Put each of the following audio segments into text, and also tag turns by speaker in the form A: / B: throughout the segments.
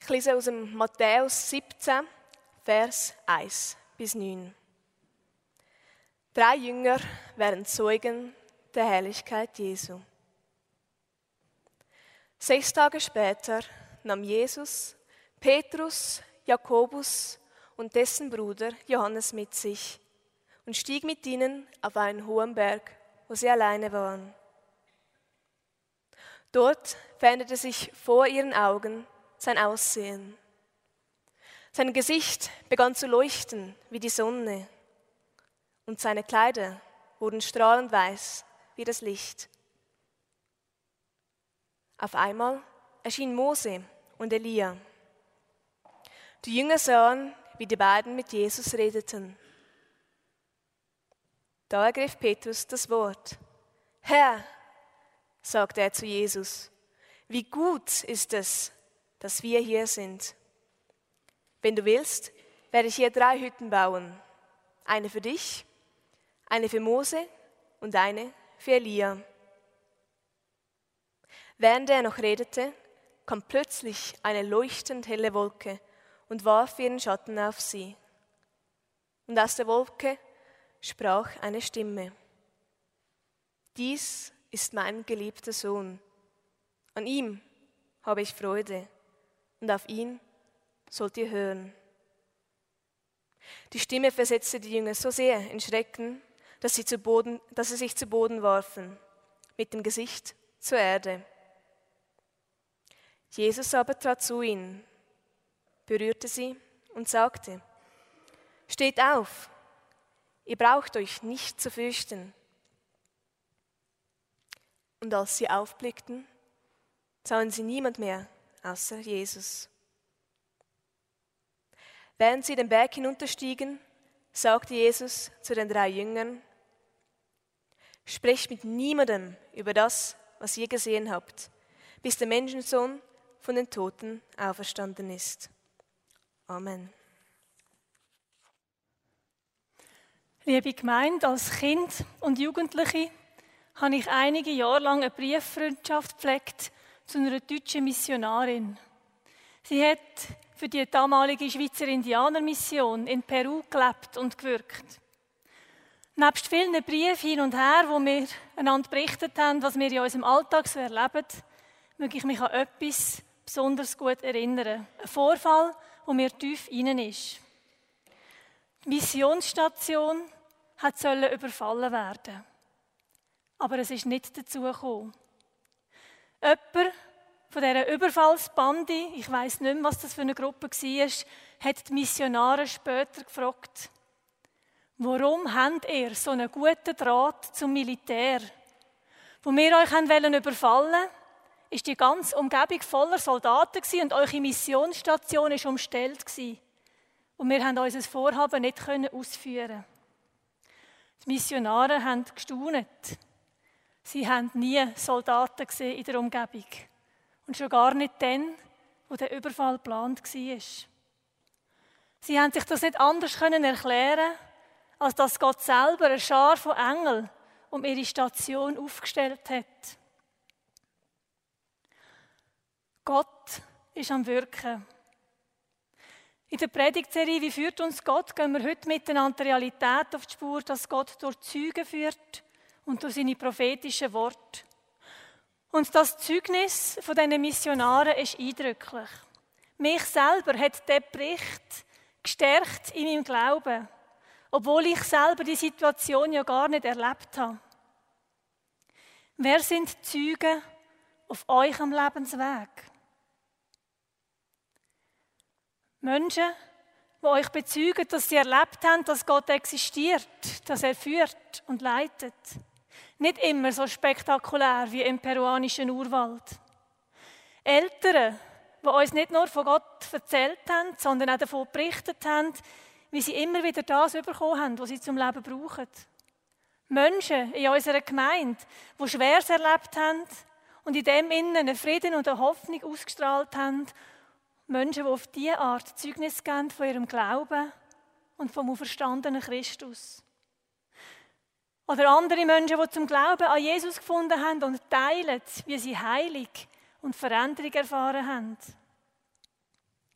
A: lese aus dem Matthäus 17, Vers 1 bis 9. 3 Jünger werden Zeugen der Herrlichkeit Jesu. 6 Tage später nahm Jesus Petrus, Jakobus und dessen Bruder Johannes mit sich und stieg mit ihnen auf einen hohen Berg, wo sie alleine waren. Dort veränderte sich vor ihren Augen sein Aussehen. Sein Gesicht begann zu leuchten wie die Sonne und seine Kleider wurden strahlend weiß wie das Licht. Auf einmal erschien Mose und Elia. Die Jünger sahen, wie die beiden mit Jesus redeten. Da ergriff Petrus das Wort. Herr, sagte er zu Jesus, wie gut ist es, dass wir hier sind. Wenn du willst, werde ich hier 3 Hütten bauen. Eine für dich, eine für Mose und eine für Elia. Während er noch redete, kam plötzlich eine leuchtend helle Wolke und warf ihren Schatten auf sie. Und aus der Wolke sprach eine Stimme. Dies ist mein geliebter Sohn. An ihm habe ich Freude und auf ihn sollt ihr hören. Die Stimme versetzte die Jünger so sehr in Schrecken, dass sie sich zu Boden warfen, mit dem Gesicht zur Erde. Jesus aber trat zu ihnen, berührte sie und sagte, steht auf, ihr braucht euch nicht zu fürchten. Und als sie aufblickten, sahen sie niemand mehr außer Jesus. Während sie den Berg hinunterstiegen, sagte Jesus zu den 3 Jüngern, sprecht mit niemandem über das, was ihr gesehen habt, bis der Menschensohn von den Toten auferstanden ist. Amen.
B: Liebe Gemeinde, als Kind und Jugendliche habe ich einige Jahre lang eine Brieffreundschaft gepflegt zu einer deutschen Missionarin. Sie hat für die damalige Schweizer Indianermission in Peru gelebt und gewirkt. Nebst vielen Briefen hin und her, wo wir einander berichtet haben, was wir in unserem Alltag so erleben, möchte ich mich an etwas besonders gut erinnern. Ein Vorfall, der mir tief innen ist. Die Missionsstation sollte überfallen werden. Aber es ist nicht dazu gekommen. Jemand von dieser Überfallsbande, ich weiss nicht mehr, was das für eine Gruppe war, hat die Missionare später gefragt, warum habt ihr so einen guten Draht zum Militär? Wo wir euch überfallen wollten, war die ganze Umgebung voller Soldaten und eure Missionsstation war umstellt. Und wir konnten unser Vorhaben nicht ausführen. Die Missionare haben gestaunt. Sie haben nie Soldaten gesehen in der Umgebung. Und schon gar nicht dann, wo der Überfall geplant war. Sie haben sich das nicht anders erklären, als dass Gott selber eine Schar von Engeln um ihre Station aufgestellt hat. Gott ist am Wirken. In der Predigtserie «Wie führt uns Gott?» gehen wir heute miteinander die Realität auf die Spur, dass Gott durch Zeugen führt und durch seine prophetischen Worte. Und das Zeugnis von diesen Missionaren ist eindrücklich. Mich selber hat der Bericht gestärkt in meinem Glauben, obwohl ich selber die Situation ja gar nicht erlebt habe. Wer sind Zeugen auf eurem Lebensweg? Menschen, die euch bezeugen, dass sie erlebt haben, dass Gott existiert, dass er führt und leitet. Nicht immer so spektakulär wie im peruanischen Urwald. Eltern, die uns nicht nur von Gott erzählt haben, sondern auch davon berichtet haben, wie sie immer wieder das bekommen haben, was sie zum Leben brauchen. Menschen in unserer Gemeinde, die Schweres erlebt haben und in dem innen einen Frieden und eine Hoffnung ausgestrahlt haben. Menschen, die auf diese Art Zeugnis geben von ihrem Glauben und vom auferstandenen Christus. Oder andere Menschen, die zum Glauben an Jesus gefunden haben und teilen, wie sie Heilung und Veränderung erfahren haben.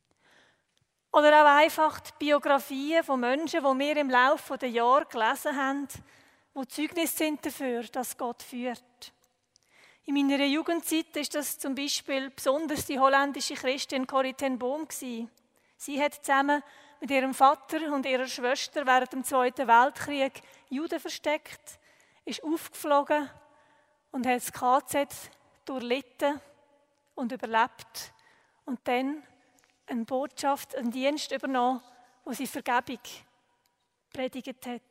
B: Oder auch einfach die Biografien von Menschen, die wir im Laufe der Jahre gelesen haben, die Zeugnis sind dafür, dass Gott führt. In meiner Jugendzeit ist das zum Beispiel besonders die holländische Christin Corrie ten Boom gewesen. Sie hat zusammen mit ihrem Vater und ihrer Schwester während dem Zweiten Weltkrieg Juden versteckt, ist aufgeflogen und hat das KZ durchlitten und überlebt und dann eine Botschaft, einen Dienst übernommen, wo sie Vergebung predigt hat.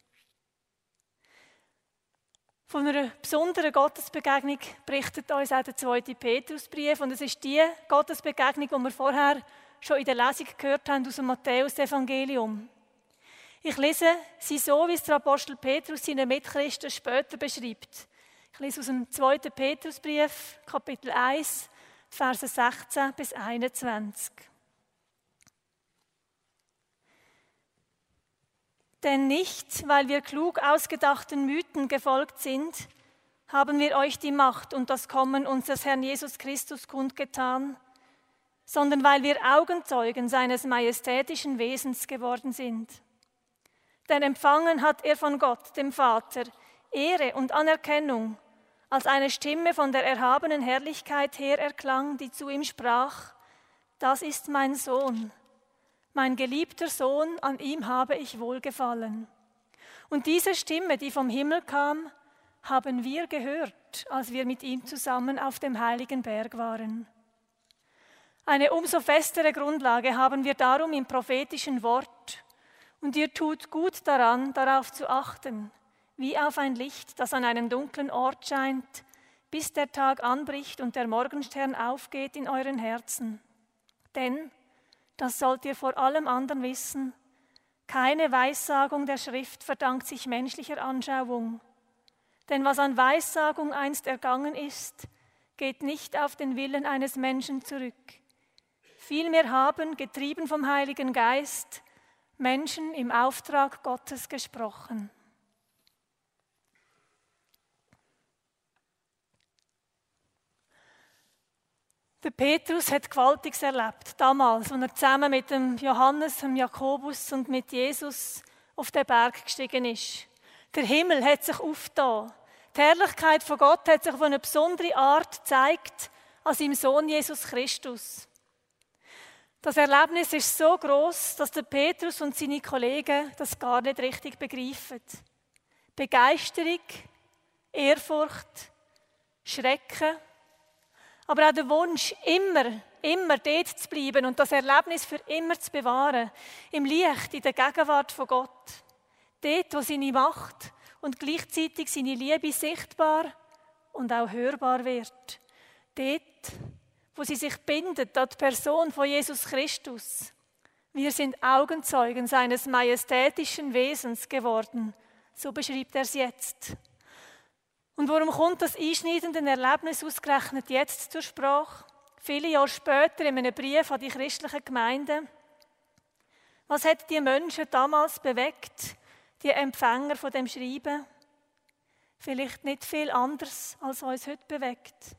B: Von einer besonderen Gottesbegegnung berichtet uns auch der 2. Petrusbrief. Und es ist die Gottesbegegnung, die wir vorher schon in der Lesung gehört haben aus dem Matthäus-Evangelium. Ich lese sie so, wie es der Apostel Petrus seinen Mitchristen später beschreibt. Ich lese aus dem 2. Petrusbrief, Kapitel 1, Verse 16 bis 21. Denn nicht, weil wir klug ausgedachten Mythen gefolgt sind, haben wir euch die Macht und das Kommen unseres Herrn Jesus Christus kundgetan, sondern weil wir Augenzeugen seines majestätischen Wesens geworden sind. Denn empfangen hat er von Gott, dem Vater, Ehre und Anerkennung, als eine Stimme von der erhabenen Herrlichkeit her erklang, die zu ihm sprach: Das ist mein Sohn. Mein geliebter Sohn, an ihm habe ich wohlgefallen. Und diese Stimme, die vom Himmel kam, haben wir gehört, als wir mit ihm zusammen auf dem heiligen Berg waren. Eine umso festere Grundlage haben wir darum im prophetischen Wort. Und ihr tut gut daran, darauf zu achten, wie auf ein Licht, das an einem dunklen Ort scheint, bis der Tag anbricht und der Morgenstern aufgeht in euren Herzen. Denn das sollt ihr vor allem anderen wissen: Keine Weissagung der Schrift verdankt sich menschlicher Anschauung. Denn was an Weissagung einst ergangen ist, geht nicht auf den Willen eines Menschen zurück. Vielmehr haben, getrieben vom Heiligen Geist, Menschen im Auftrag Gottes gesprochen. Der Petrus hat Gewaltiges erlebt, damals, als er zusammen mit dem Johannes, dem Jakobus und mit Jesus auf den Berg gestiegen ist. Der Himmel hat sich aufgetan. Die Herrlichkeit von Gott hat sich auf eine besondere Art gezeigt an seinem Sohn Jesus Christus. Das Erlebnis ist so gross, dass der Petrus und seine Kollegen das gar nicht richtig begreifen. Begeisterung, Ehrfurcht, Schrecken, aber auch der Wunsch, immer dort zu bleiben und das Erlebnis für immer zu bewahren, im Licht, in der Gegenwart von Gott. Dort, wo seine Macht und gleichzeitig seine Liebe sichtbar und auch hörbar wird. Dort, wo sie sich bindet an die Person von Jesus Christus. Wir sind Augenzeugen seines majestätischen Wesens geworden. So beschreibt er es jetzt. Und warum kommt das einschneidende Erlebnis ausgerechnet jetzt zur Sprache? Viele Jahre später in einem Brief an die christlichen Gemeinden. Was hat die Menschen damals bewegt, die Empfänger von dem Schreiben? Vielleicht nicht viel anders, als uns heute bewegt.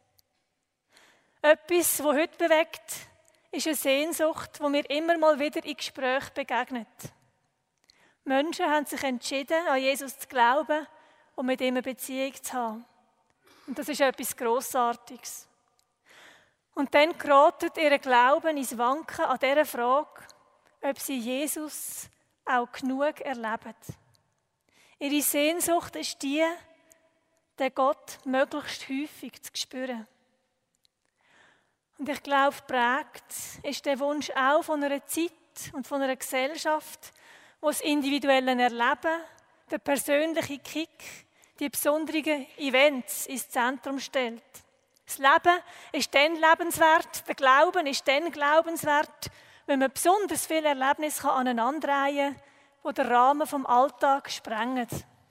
B: Etwas, was heute bewegt, ist eine Sehnsucht, wo mir immer mal wieder in Gesprächen begegnet. Menschen haben sich entschieden, an Jesus zu glauben und mit ihm eine Beziehung zu haben. Und das ist etwas Grossartiges. Und dann gerät ihr Glauben ins Wanken an dieser Frage, ob sie Jesus auch genug erleben. Ihre Sehnsucht ist die, den Gott möglichst häufig zu spüren. Und ich glaube, prägt ist der Wunsch auch von einer Zeit und von einer Gesellschaft, wo das individuelle Erleben, der persönliche Kick, die besonderen Events ins Zentrum stellt. Das Leben ist dann lebenswert, der Glauben ist dann glaubenswert, wenn man besonders viele Erlebnisse aneinanderreihen kann, die den Rahmen vom Alltag sprengen.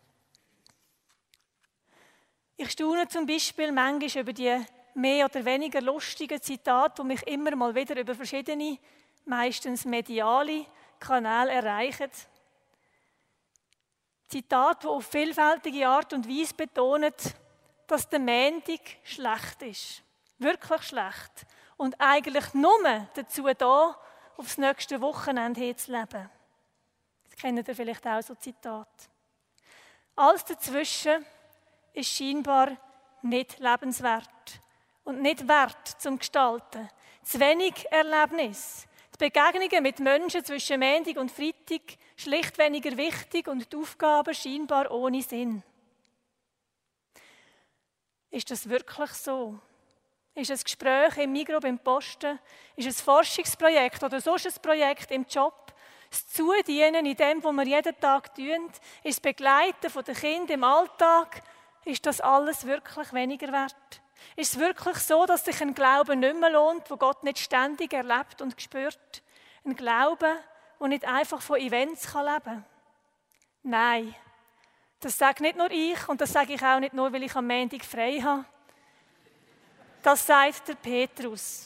B: Ich staune zum Beispiel manchmal über die mehr oder weniger lustigen Zitate, die mich immer mal wieder über verschiedene, meistens mediale Kanäle erreichen. Zitate, die auf vielfältige Art und Weise betonen, dass der Montag schlecht ist. Wirklich schlecht. Und eigentlich nur dazu da, aufs nächste Wochenende hinzuleben. Das kennt ihr vielleicht auch, so Zitat. Alles dazwischen ist scheinbar nicht lebenswert und nicht wert zum Gestalten. Zu wenig Erlebnis. Die Begegnungen mit Menschen zwischen Montag und Freitag schlicht weniger wichtig und die Aufgaben scheinbar ohne Sinn. Ist das wirklich so? Ist ein Gespräch im Migros, beim Posten? Ist ein Forschungsprojekt oder sonst ein Projekt im Job? Das Zudienen in dem, was wir jeden Tag tun? Ist das Begleiten der Kinder im Alltag? Ist das alles wirklich weniger wert? Ist es wirklich so, dass sich ein Glauben nicht mehr lohnt, wo Gott nicht ständig erlebt und spürt? Ein Glauben, der nicht einfach von Events leben kann? Nein, das sage nicht nur ich und das sage ich auch nicht nur, weil ich am Montag frei habe. Das sagt der Petrus.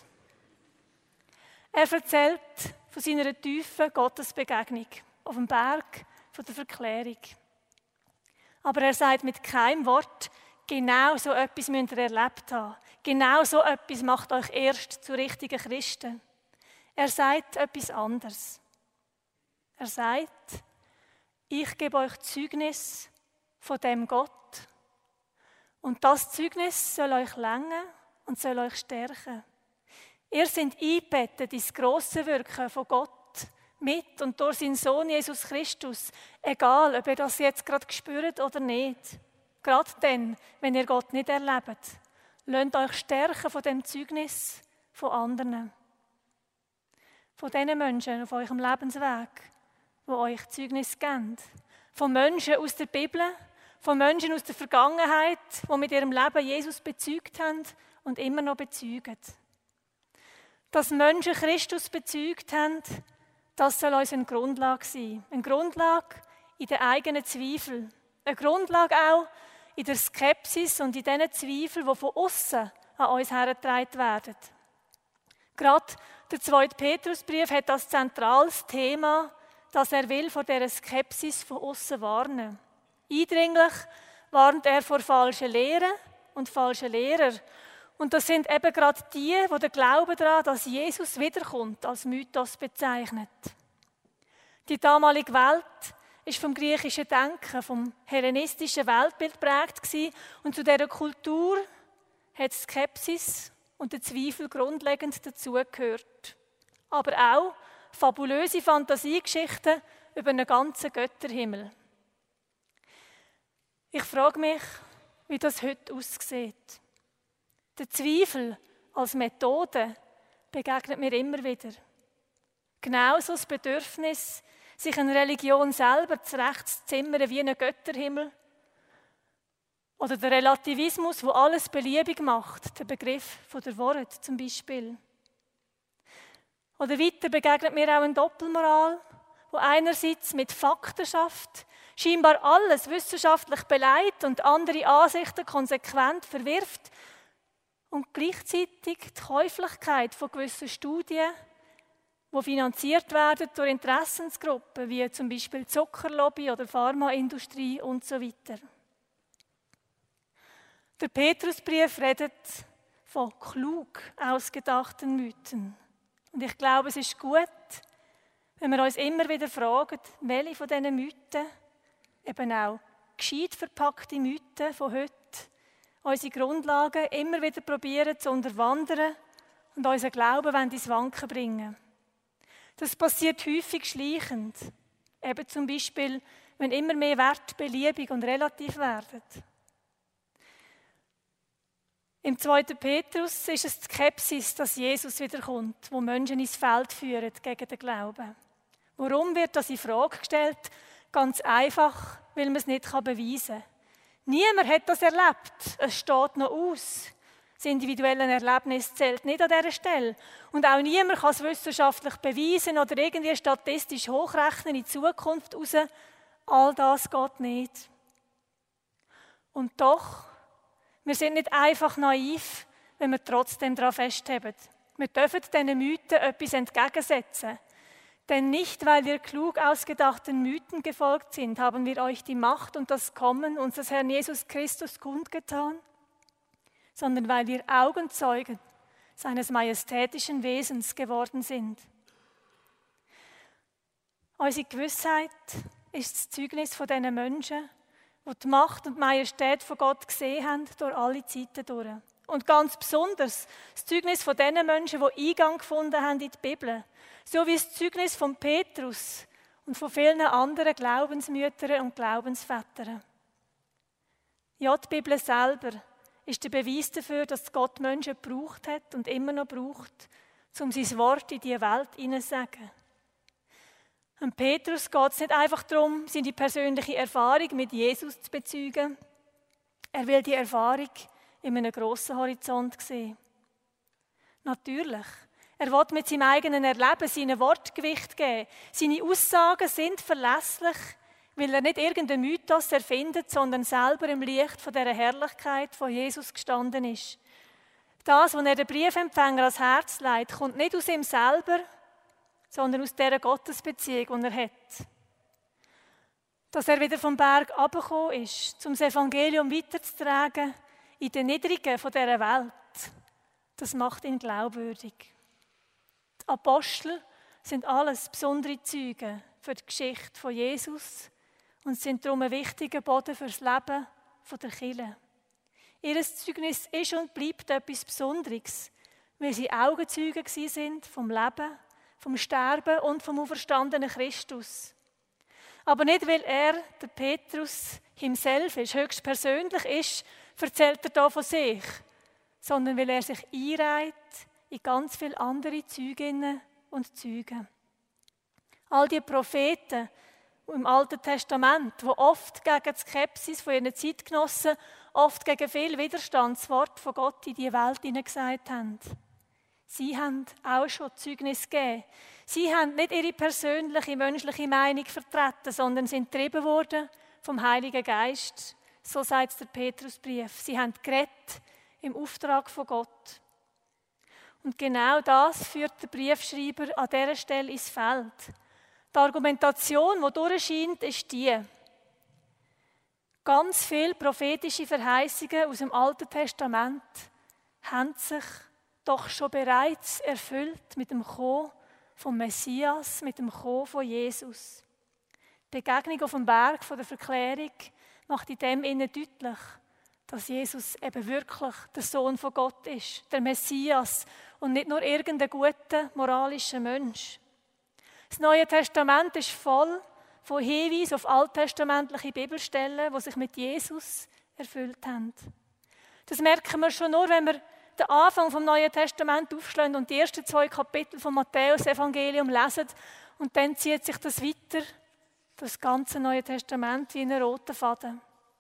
B: Er erzählt von seiner tiefen Gottesbegegnung auf dem Berg der Verklärung. Aber er sagt mit keinem Wort, genau so etwas müsst ihr erlebt haben. Genau so etwas macht euch erst zu richtigen Christen. Er sagt etwas anderes. Er sagt, ich gebe euch Zeugnis von dem Gott. Und das Zeugnis soll euch länger und soll euch stärken. Ihr seid eingebettet ins grosse Wirken von Gott mit und durch seinen Sohn Jesus Christus. Egal, ob ihr das jetzt gerade spürt oder nicht. Gerade dann, wenn ihr Gott nicht erlebt. Lasst euch stärken von dem Zeugnis von anderen. Von diesen Menschen auf eurem Lebensweg, die euch Zeugnis geben. Von Menschen aus der Bibel, von Menschen aus der Vergangenheit, die mit ihrem Leben Jesus bezeugt haben und immer noch bezeugen. Dass Menschen Christus bezeugt haben, das soll uns eine Grundlage sein. Eine Grundlage in den eigenen Zweifeln. Eine Grundlage auch in der Skepsis und in diesen Zweifeln, die von außen an uns hergetragen werden. Gerade der 2. Petrusbrief hat das zentrales Thema, dass er will vor dieser Skepsis von außen warnen. Eindringlich warnt er vor falschen Lehren und falschen Lehrern. Und das sind eben gerade die den Glauben daran, dass Jesus wiederkommt, als Mythos bezeichnet. Die damalige Welt war vom griechischen Denken, vom hellenistischen Weltbild geprägt gewesen. Und zu dieser Kultur hat Skepsis und der Zweifel grundlegend dazugehört. Aber auch fabulöse Fantasiegeschichten über einen ganzen Götterhimmel. Ich frage mich, wie das heute aussieht. Der Zweifel als Methode begegnet mir immer wieder. Genauso das Bedürfnis, sich eine Religion selber zurechtzuzimmern wie einen Götterhimmel. Oder der Relativismus, wo alles beliebig macht, der Begriff von der Wort zum Beispiel. Oder weiter begegnet mir auch eine Doppelmoral, wo einerseits mit Fakten schafft, scheinbar alles wissenschaftlich beleidigt und andere Ansichten konsequent verwirft und gleichzeitig die Käuflichkeit von gewissen Studien, die finanziert werden durch Interessensgruppen, wie zum Beispiel die Zuckerlobby oder Pharmaindustrie und so weiter. Der Petrusbrief redet von klug ausgedachten Mythen. Und ich glaube, es ist gut, wenn wir uns immer wieder fragen, welche von diesen Mythen, eben auch gescheit verpackte Mythen von heute, unsere Grundlagen immer wieder probieren zu unterwandern und unseren Glauben ins Wanken bringen. Das passiert häufig schleichend. Eben zum Beispiel, wenn immer mehr Werte beliebig und relativ werden. Im 2. Petrus ist es die Skepsis, dass Jesus wiederkommt, wo Menschen ins Feld führen gegen den Glauben. Warum wird das in Frage gestellt? Ganz einfach, weil man es nicht beweisen kann. Niemand hat das erlebt. Es steht noch aus. Das individuelle Erlebnis zählt nicht an dieser Stelle. Und auch niemand kann es wissenschaftlich beweisen oder irgendwie statistisch hochrechnen in die Zukunft raus. All das geht nicht. Und doch, wir sind nicht einfach naiv, wenn wir trotzdem daran festhalten. Wir dürfen diesen Mythen etwas entgegensetzen. Denn nicht, weil wir klug ausgedachten Mythen gefolgt sind, haben wir euch die Macht und das Kommen unseres Herrn Jesus Christus kundgetan, sondern weil wir Augenzeugen seines majestätischen Wesens geworden sind. Unsere Gewissheit ist das Zeugnis von diesen Menschen, die die Macht und die Majestät von Gott gesehen haben, durch alle Zeiten durch. Und ganz besonders das Zeugnis von diesen Menschen, die Eingang gefunden haben in die Bibel. So wie das Zeugnis von Petrus und von vielen anderen Glaubensmüttern und Glaubensvätern. Ja, die Bibel selber ist der Beweis dafür, dass Gott Menschen gebraucht hat und immer noch braucht, um sein Wort in diese Welt hineinzusagen. Und Petrus geht es nicht einfach darum, seine persönliche Erfahrung mit Jesus zu bezeugen. Er will die Erfahrung in einem grossen Horizont sehen. Natürlich, er will mit seinem eigenen Erleben seinen Wortgewicht geben. Seine Aussagen sind verlässlich, weil er nicht irgendeinen Mythos erfindet, sondern selber im Licht von dieser Herrlichkeit von Jesus gestanden ist. Das, was er den Briefempfänger ans Herz legt, kommt nicht aus ihm selber, sondern aus dieser Gottesbeziehung, die er hat. Dass er wieder vom Berg herabgekommen ist, um das Evangelium weiterzutragen in den Niedrigen von dieser Welt, das macht ihn glaubwürdig. Die Apostel sind alles besondere Zeugen für die Geschichte von Jesus und sind darum ein wichtiger Boden für das Leben der Kirche. Ihr Zeugnis ist und bleibt etwas Besonderes, weil sie Augenzeugen sind vom Leben, vom Sterben und vom auferstandenen Christus. Aber nicht, weil er, der Petrus, himself ist, höchstpersönlich ist, erzählt er hier von sich, sondern weil er sich einreiht in ganz viele andere Zeuginnen und Zeugen. All die Propheten im Alten Testament, die oft gegen die Skepsis von ihren Zeitgenossen, oft gegen viel Widerstandswort von Gott in die Welt hineingesagt haben. Sie haben auch schon Zeugnis gegeben. Sie haben nicht ihre persönliche, menschliche Meinung vertreten, sondern sind getrieben worden vom Heiligen Geist. So sagt es der Petrusbrief. Sie haben geredet im Auftrag von Gott. Und genau das führt der Briefschreiber an dieser Stelle ins Feld. Die Argumentation, die durchscheint, ist die. Ganz viele prophetische Verheißungen aus dem Alten Testament haben sich doch schon bereits erfüllt mit dem Kommen vom Messias, mit dem Kommen von Jesus. Die Begegnung auf dem Berg von der Verklärung macht in dem innen deutlich, dass Jesus eben wirklich der Sohn von Gott ist, der Messias und nicht nur irgendein guter, moralischer Mensch. Das Neue Testament ist voll von Hinweisen auf alttestamentliche Bibelstellen, die sich mit Jesus erfüllt haben. Das merken wir schon nur, wenn wir den Anfang vom Neuen Testament aufschlagen und die ersten 2 Kapitel vom Matthäus-Evangelium lesen. Und dann zieht sich das weiter, das ganze Neue Testament, wie einen roten Faden.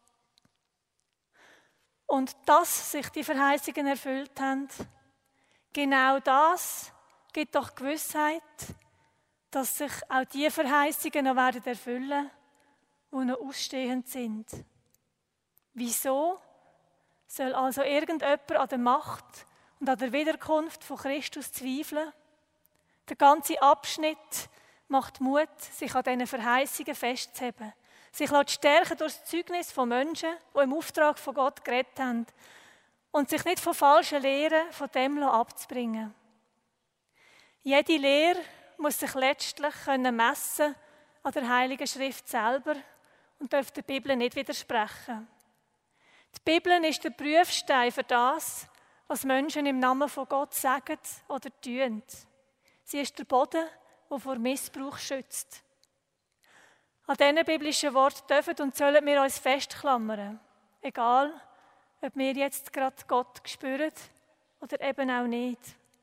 B: Und dass sich die Verheißungen erfüllt haben, genau das gibt doch Gewissheit, dass sich auch die Verheißungen noch werden erfüllen, die noch ausstehend sind. Wieso soll also irgendjemand an der Macht und an der Wiederkunft von Christus zweifeln? Der ganze Abschnitt macht Mut, sich an diesen Verheißungen festzuhalten, sich stärken durch das Zeugnis von Menschen, die im Auftrag von Gott geredet haben und sich nicht von falschen Lehren von dem abzubringen. Jede Lehre muss sich letztlich messen an der Heiligen Schrift selber und darf der Bibel nicht widersprechen. Die Bibel ist der Prüfstein für das, was Menschen im Namen von Gott sagen oder tun. Sie ist der Boden, der vor Missbrauch schützt. An diesen biblischen Worten dürfen und sollen wir uns festklammern. Egal, ob wir jetzt gerade Gott spüren oder eben auch nicht.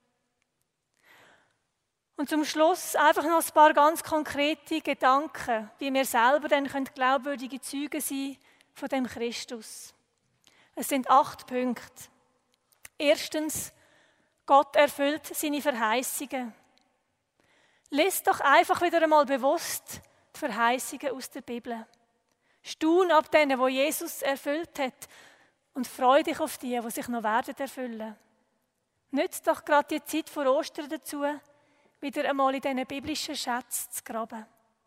B: Und zum Schluss einfach noch ein paar ganz konkrete Gedanken, wie wir selber dann glaubwürdige Zeugen sein von dem Christus. Es sind 8 Punkte. Erstens, Gott erfüllt seine Verheißungen. Lies doch einfach wieder einmal bewusst die Verheißungen aus der Bibel. Staun ab denen, wo Jesus erfüllt hat und freu dich auf die sich noch werden erfüllen. Nützt doch gerade die Zeit vor Ostern dazu, wieder einmal in diesen biblischen Schätzen zu graben.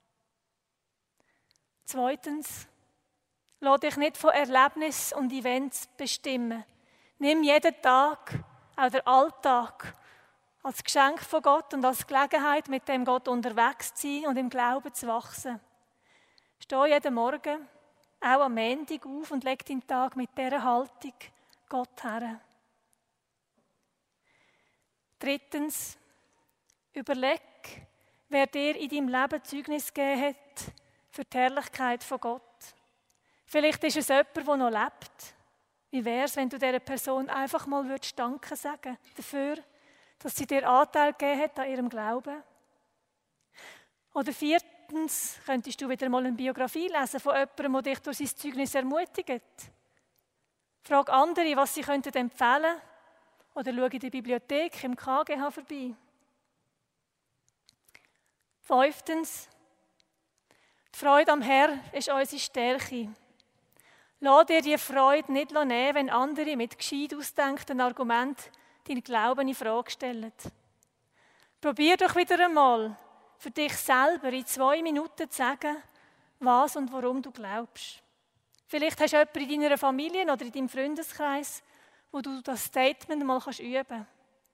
B: Zweitens, lass dich nicht von Erlebnissen und Events bestimmen. Nimm jeden Tag, auch den Alltag, als Geschenk von Gott und als Gelegenheit, mit dem Gott unterwegs zu sein und im Glauben zu wachsen. Steh jeden Morgen, auch am Montag, auf und leg deinen Tag mit dieser Haltung Gott her. 3. Überleg, wer dir in deinem Leben Zeugnis gegeben hat für die Herrlichkeit von Gott. Vielleicht ist es jemand, der noch lebt. Wie wäre es, wenn du dieser Person einfach mal Danke sagen dafür, dass sie dir Anteil gegeben hat an ihrem Glauben? Oder 4. könntest du wieder mal eine Biografie lesen von jemandem, der dich durch sein Zeugnis ermutigt. Frag andere, was sie empfehlen könnten. Oder schau in der Bibliothek im KGH vorbei. 5. Die Freude am Herrn ist unsere Stärke. Lass dir die Freude nicht nehmen, wenn andere mit gescheit ausgedenkten Argumenten deinen Glauben in Frage stellen. Probier doch wieder einmal, für dich selber in 2 Minuten zu sagen, was und warum du glaubst. Vielleicht hast du jemanden in deiner Familie oder in deinem Freundeskreis, wo du das Statement mal üben kannst.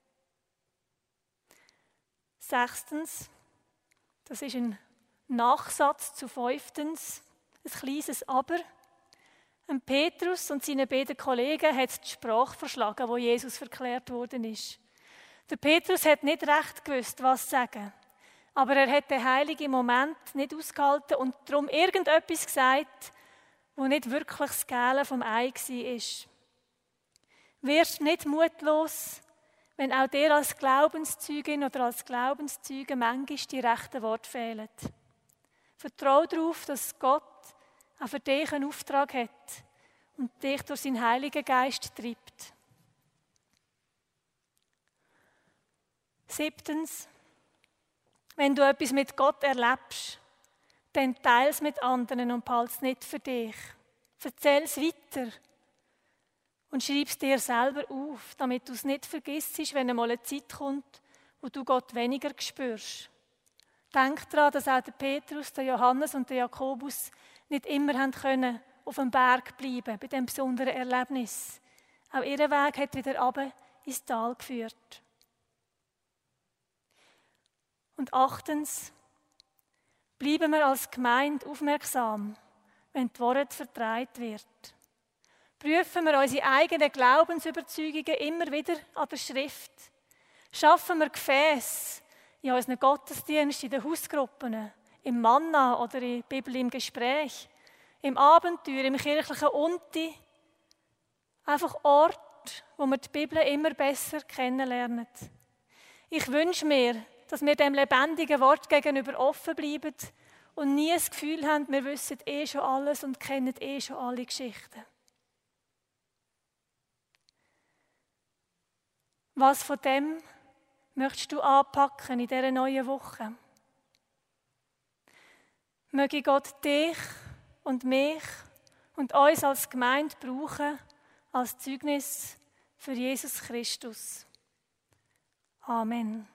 B: 6. Das ist ein Nachsatz zu 5. Ein kleines Aber. Petrus und seine beiden Kollegen hat die Sprache verschlagen, wo Jesus verklärt worden ist. Der Petrus hat nicht recht gewusst, was sagen. Aber er hat den heiligen Moment nicht ausgehalten und darum irgendetwas gesagt, wo nicht wirklich das Gälen vom Ei war. Wirst nicht mutlos, wenn auch dir als Glaubenszeugin oder als Glaubenszeuge manchmal die rechten Worte fehlen. Vertraue darauf, dass Gott auch für dich einen Auftrag hat und dich durch seinen Heiligen Geist treibt. 7. Wenn du etwas mit Gott erlebst, dann teile es mit anderen und behalte es nicht für dich. Erzähl es weiter und schreib es dir selber auf, damit du es nicht vergisst, wenn einmal eine Zeit kommt, wo du Gott weniger spürst. Denk daran, dass auch der Petrus, der Johannes und der Jakobus nicht immer können auf dem Berg bleiben, bei diesem besonderen Erlebnis. Auch ihr Weg hat wieder runter ins Tal geführt. Und 8. Bleiben wir als Gemeinde aufmerksam, wenn die Worte vertreibt wird. Prüfen wir unsere eigenen Glaubensüberzeugungen immer wieder an der Schrift. Schaffen wir Gefäße in unseren Gottesdiensten, in den Hausgruppen, im Manna oder in der Bibel im Gespräch, im Abenteuer, im kirchlichen Unti. Einfach Ort, wo wir die Bibel immer besser kennenlernen. Ich wünsche mir, dass wir dem lebendigen Wort gegenüber offen bleiben und nie das Gefühl haben, wir wissen schon alles und kennen schon alle Geschichten. Was von dem möchtest du anpacken in dieser neuen Woche? Möge Gott dich und mich und uns als Gemeinde brauchen, als Zeugnis für Jesus Christus. Amen.